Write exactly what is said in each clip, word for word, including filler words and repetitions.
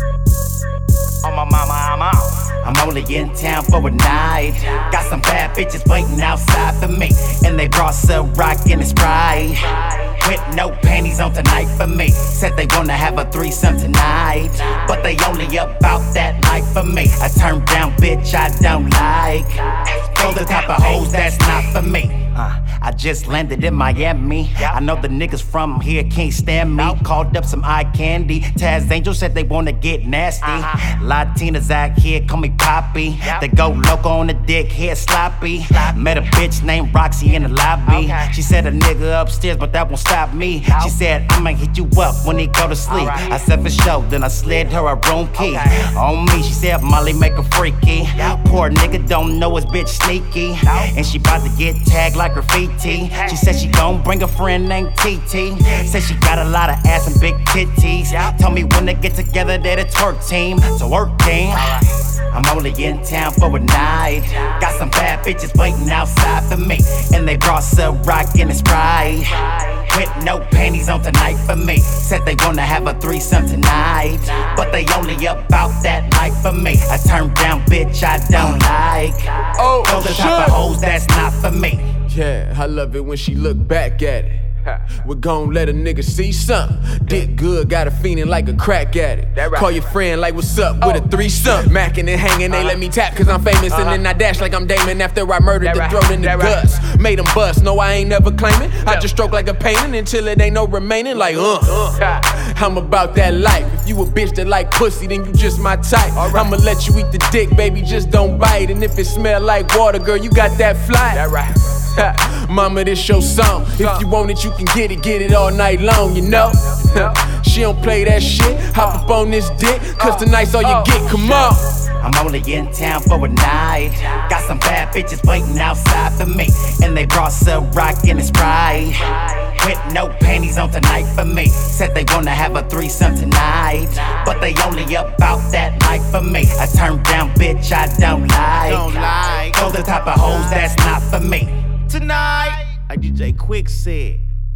On my mama, I'm out. I'm only in town for a night. Got some bad bitches waiting outside for me, and they brought some rock and a Sprite. With no panties on tonight for me. Said they wanna have a threesome tonight, but they only about that night for me. I turn down, bitch, I don't like. Those the type of hoes that's not for me. Uh, I just landed in Miami. I know the niggas from here can't stand me. Called up some eye candy. Taz Angel said they wanna get nasty. Uh-huh. Latinas out here call me Poppy. Yep. They go loco on the dick, hair sloppy. sloppy. Met a bitch named Roxy in the lobby. Okay. She said a nigga upstairs, but that won't stop me. Nope. She said I'ma hit you up when he go to sleep. Right. I said for sure, then I slid her a room key. Okay. On me, she said Molly make her freaky. Yep. Poor nigga don't know his bitch sneaky. Nope. And she about to get tagged like graffiti. She said she gon' bring a friend named T T. Said she got a lot of ass and big titties. Told me when they get together they're the twerk team. So work team. I'm only in town for a night. Got some bad bitches waiting outside for me, and they brought some rock and a Sprite. With no panties on tonight for me. Said they wanna have a threesome tonight, but they only about that night for me. I turn down, bitch, I don't like. Oh, those the type of hoes that's not for me. Yeah, I love it when she look back at it. We gon' let a nigga see something. Dick good, got a feeling like a crack addict. Right. Call your friend like what's up with oh. a threesome. Mackin' and hanging, they uh-huh. let me tap cause I'm famous. Uh-huh. And then I dash like I'm Damon after I murdered that the right. throat in the that guts right. Made them bust, no I ain't never claiming. I just stroke like a painting until it ain't no remaining. Like uh, uh. I'm about that life. If you a bitch that like pussy, then you just my type. Right. I'ma let you eat the dick, baby, just don't bite. And if it smell like water, girl, you got that fly. That right. Mama, this your song. If you want it, you can get it, get it all night long, you know? She don't play that shit, hop up on this dick, cause tonight's all you get, come on. I'm only in town for a night. Got some bad bitches waiting outside for me, and they brought some rock and a Sprite. With no panties on tonight for me. Said they wanna have a threesome tonight, but they only about that night for me. I turn down, bitch, I don't like. Don't like. Those the type of hoes that's not for me. Tonight, like D J Quick said,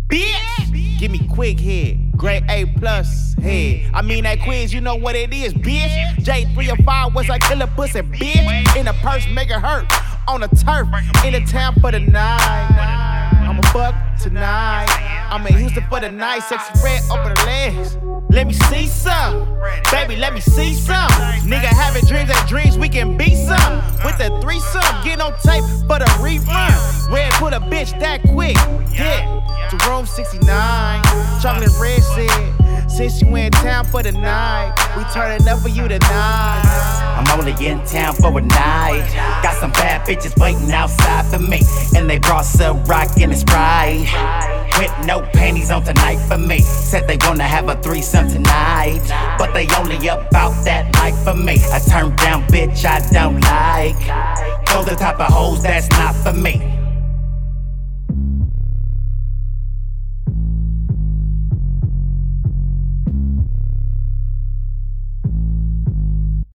bitch, give me quick head, grade A plus head. I mean that quiz, you know what it is, bitch. J three or five was a killer pussy, bitch. In a purse, make it hurt. On the turf, in the town for the night. I'm a buck tonight. I'm in Houston for the night. Sexy red, open the legs. Let me see some, baby, let me see some. Nigga having dreams and dreams, we can be some. With the threesome, get on tape for the rerun. Red put a bitch that quick, yeah. To room sixty-nine, chocolate red said, since you in town for the night, we turning up for you tonight. I'm only in town for a night. Got some bad bitches waiting outside for me, and they brought some rock and a Sprite. With no panties on tonight for me. Said they wanna have a threesome tonight, but they only about that night for me. I turn down, bitch, I don't like. Those the type of hoes that's not for me.